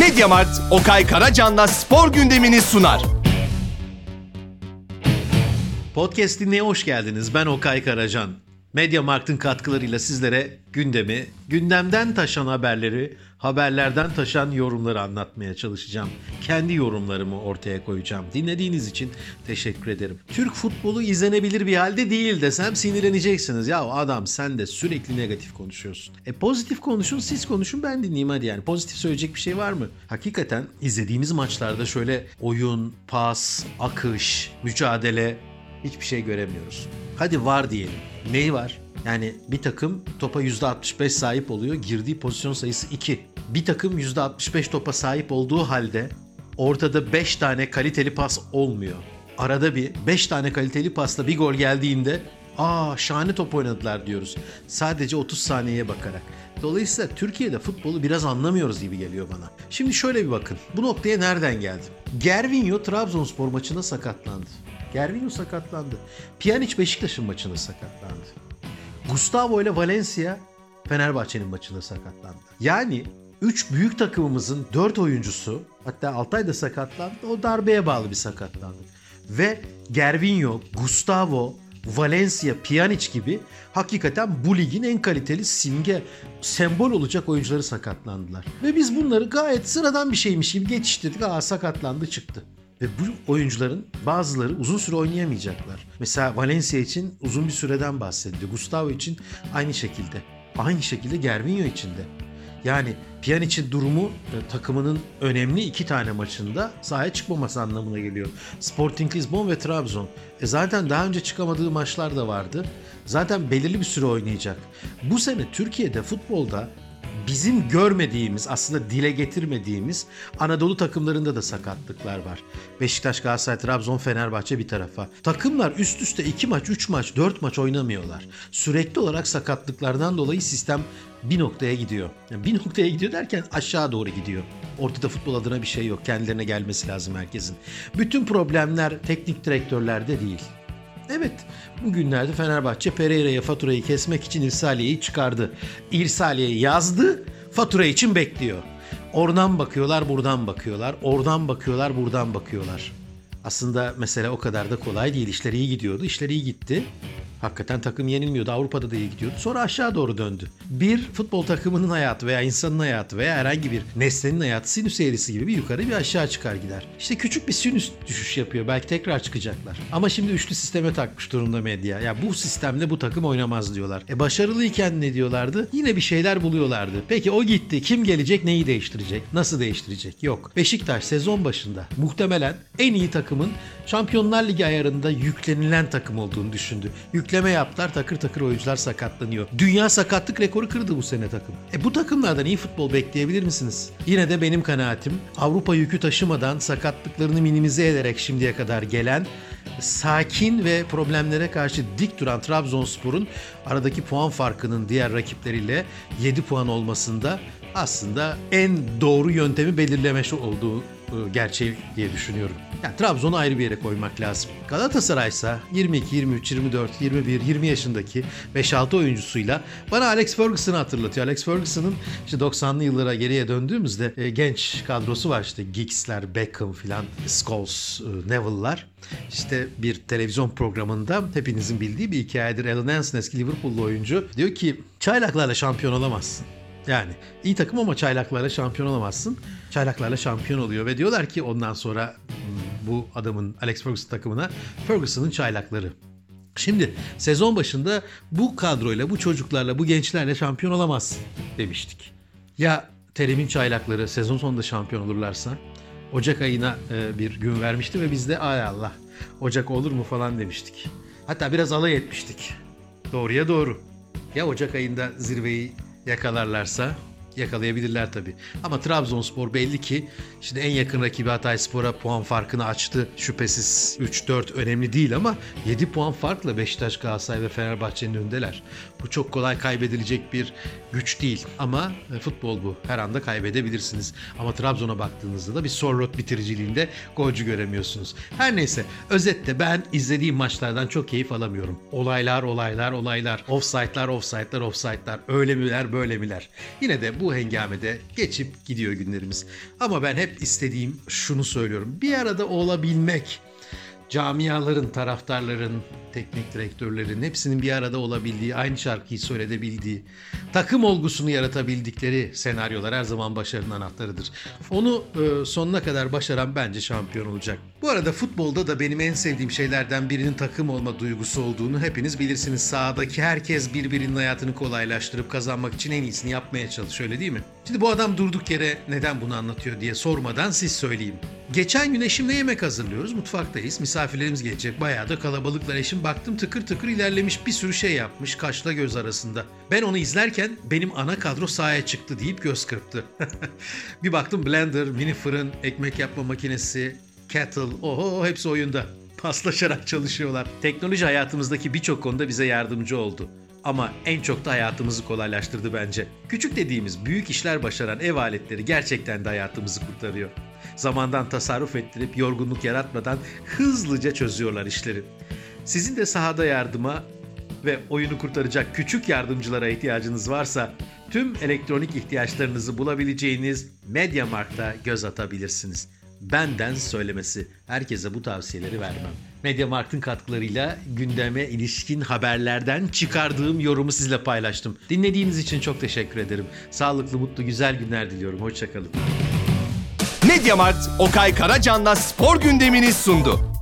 Mediamarkt, Okay Karacan'la spor gündemini sunar. Podcast dinleye hoş geldiniz. Ben Okay Karacan. Mediamarkt'ın katkılarıyla sizlere gündemi, gündemden taşan haberleri, haberlerden taşan yorumları anlatmaya çalışacağım. Kendi yorumlarımı ortaya koyacağım. Dinlediğiniz için teşekkür ederim. Türk futbolu izlenebilir bir halde değil desem sinirleneceksiniz. Ya adam sen de sürekli negatif konuşuyorsun. Pozitif konuşun, siz konuşun, ben dinleyeyim hadi yani. Pozitif söyleyecek bir şey var mı? Hakikaten izlediğimiz maçlarda şöyle oyun, pas, akış, mücadele hiçbir şey göremiyoruz. Hadi var diyelim. Neyi var? Yani bir takım topa %65 sahip oluyor. Girdiği pozisyon sayısı 2. Bir takım %65 topa sahip olduğu halde ortada 5 tane kaliteli pas olmuyor. Arada bir 5 tane kaliteli pasla bir gol geldiğinde şahane top oynadılar diyoruz. Sadece 30 saniyeye bakarak. Dolayısıyla Türkiye'de futbolu biraz anlamıyoruz gibi geliyor bana. Şimdi şöyle bir bakın. Bu noktaya nereden geldim? Gervinho Trabzonspor maçında sakatlandı. Gervinho sakatlandı. Pjanic Beşiktaş'ın maçında sakatlandı. Gustavo ile Valencia Fenerbahçe'nin maçında sakatlandı. Yani 3 büyük takımımızın 4 oyuncusu, hatta Altay da sakatlandı. O darbeye bağlı bir sakatlandı. Ve Gervinho, Gustavo, Valencia, Pjanic gibi hakikaten bu ligin en kaliteli simge, sembol olacak oyuncuları sakatlandılar. Ve biz bunları gayet sıradan bir şeymiş gibi geçiştirdik. Sakatlandı çıktı. Ve bu oyuncuların bazıları uzun süre oynayamayacaklar. Mesela Valencia için uzun bir süreden bahsediliyor. Gustavo için aynı şekilde. Aynı şekilde Gervinho için de. Yani Pjanic'in durumu takımının önemli 2 tane maçında sahaya çıkmaması anlamına geliyor. Sporting Lisbon ve Trabzon. Zaten daha önce çıkamadığı maçlar da vardı. Zaten belirli bir süre oynayacak. Bu sene Türkiye'de futbolda bizim görmediğimiz, aslında dile getirmediğimiz Anadolu takımlarında da sakatlıklar var. Beşiktaş, Galatasaray, Trabzon, Fenerbahçe bir tarafa. Takımlar üst üste 2 maç, 3 maç, 4 maç oynamıyorlar. Sürekli olarak sakatlıklardan dolayı sistem bir noktaya gidiyor. Yani bir noktaya gidiyor derken aşağı doğru gidiyor. Ortada futbol adına bir şey yok. Kendilerine gelmesi lazım herkesin. Bütün problemler teknik direktörlerde değil. Evet, bugünlerde Fenerbahçe Pereira'ya faturayı kesmek için İrsaliye'yi çıkardı. İrsaliye'yi yazdı, fatura için bekliyor. Oradan bakıyorlar, buradan bakıyorlar. Oradan bakıyorlar, buradan bakıyorlar. Aslında mesele o kadar da kolay değil. İşler iyi gidiyordu, işler iyi gitti. Hakikaten takım yenilmiyordu. Avrupa'da da iyi gidiyordu. Sonra aşağı doğru döndü. Bir futbol takımının hayatı veya insanın hayatı veya herhangi bir nesnenin hayatı sinüs eğrisi gibi bir yukarı bir aşağı çıkar gider. İşte küçük bir sinüs düşüş yapıyor. Belki tekrar çıkacaklar. Ama şimdi üçlü sisteme takmış durumda medya. Ya bu sistemle bu takım oynamaz diyorlar. Başarılıyken ne diyorlardı? Yine bir şeyler buluyorlardı. Peki o gitti. Kim gelecek? Neyi değiştirecek? Nasıl değiştirecek? Yok. Beşiktaş sezon başında muhtemelen en iyi takımın Şampiyonlar Ligi ayarında yüklenilen takım olduğunu düşündü. Yükleme yaptılar, takır takır oyuncular sakatlanıyor. Dünya sakatlık rekoru kırdı bu sene takım. Bu takımlardan iyi futbol bekleyebilir misiniz? Yine de benim kanaatim Avrupa yükü taşımadan sakatlıklarını minimize ederek şimdiye kadar gelen sakin ve problemlere karşı dik duran Trabzonspor'un aradaki puan farkının diğer rakipleriyle 7 puan olmasında aslında en doğru yöntemi belirlemiş olduğu gerçeği diye düşünüyorum. Yani Trabzon'u ayrı bir yere koymak lazım. Galatasaray ise 22, 23, 24, 21, 20 yaşındaki 5-6 oyuncusuyla bana Alex Ferguson'ı hatırlatıyor. Alex Ferguson'ın işte 90'lı yıllara geriye döndüğümüzde genç kadrosu var, işte Giggs'ler, Beckham filan, Scholes, Neville'lar. İşte bir televizyon programında hepinizin bildiği bir hikayedir. Alan Hansen, eski Liverpool'lu oyuncu, diyor ki çaylaklarla şampiyon olamazsın. Yani iyi takım ama çaylaklarla şampiyon olamazsın. Çaylaklarla şampiyon oluyor ve diyorlar ki ondan sonra bu adamın, Alex Ferguson takımına, Ferguson'ın çaylakları. Şimdi sezon başında bu kadroyla, bu çocuklarla, bu gençlerle şampiyon olamazsın demiştik. Ya Terim'in çaylakları sezon sonunda şampiyon olurlarsa? Ocak ayına bir gün vermişti ve biz de ay Allah, Ocak olur mu falan demiştik. Hatta biraz alay etmiştik. Doğruya doğru. Ya Ocak ayında zirveyi yakalarlarsa? Yakalayabilirler tabii. Ama Trabzonspor belli ki şimdi en yakın rakibi Hatayspor'a puan farkını açtı. Şüphesiz 3-4 önemli değil ama 7 puan farkla Beşiktaş, Galatasaray ve Fenerbahçe'nin önündeler. Bu çok kolay kaybedilecek bir güç değil. Ama futbol bu. Her anda kaybedebilirsiniz. Ama Trabzon'a baktığınızda da bir Sorloth bitiriciliğinde golcü göremiyorsunuz. Her neyse, özetle ben izlediğim maçlardan çok keyif alamıyorum. Olaylar. Offside'lar. Öyle miler, böyle miler. Yine de bu bu hengamede geçip gidiyor günlerimiz. Ama ben hep istediğim şunu söylüyorum. Bir arada olabilmek. Camiaların, taraftarların, teknik direktörlerin hepsinin bir arada olabildiği, aynı şarkıyı söyleyebildiği, takım olgusunu yaratabildikleri senaryolar her zaman başarının anahtarıdır. Onu sonuna kadar başaran bence şampiyon olacak. Bu arada futbolda da benim en sevdiğim şeylerden birinin takım olma duygusu olduğunu hepiniz bilirsiniz. Sahadaki herkes birbirinin hayatını kolaylaştırıp kazanmak için en iyisini yapmaya çalışıyor, öyle değil mi? Şimdi bu adam durduk yere neden bunu anlatıyor diye sormadan siz söyleyeyim. Geçen gün eşimle yemek hazırlıyoruz. Mutfaktayız. Misafirlerimiz gelecek. Bayağı da kalabalıklar. Eşim baktım tıkır tıkır ilerlemiş, bir sürü şey yapmış kaşla göz arasında. Ben onu izlerken benim ana kadro sahaya çıktı deyip göz kırptı. Bir baktım blender, mini fırın, ekmek yapma makinesi, kettle, oho hepsi oyunda. Paslaşarak çalışıyorlar. Teknoloji hayatımızdaki birçok konuda bize yardımcı oldu. Ama en çok da hayatımızı kolaylaştırdı bence. Küçük dediğimiz büyük işler başaran ev aletleri gerçekten de hayatımızı kurtarıyor. Zamandan tasarruf ettirip yorgunluk yaratmadan hızlıca çözüyorlar işleri. Sizin de sahada yardıma ve oyunu kurtaracak küçük yardımcılara ihtiyacınız varsa tüm elektronik ihtiyaçlarınızı bulabileceğiniz MediaMarkt'a göz atabilirsiniz. Benden söylemesi. Herkese bu tavsiyeleri vermem. MediaMarkt'ın katkılarıyla gündeme ilişkin haberlerden çıkardığım yorumu sizle paylaştım. Dinlediğiniz için çok teşekkür ederim. Sağlıklı, mutlu, güzel günler diliyorum. Hoşça kalın. Mediamarkt Okay Karacan'la spor gündemini sundu.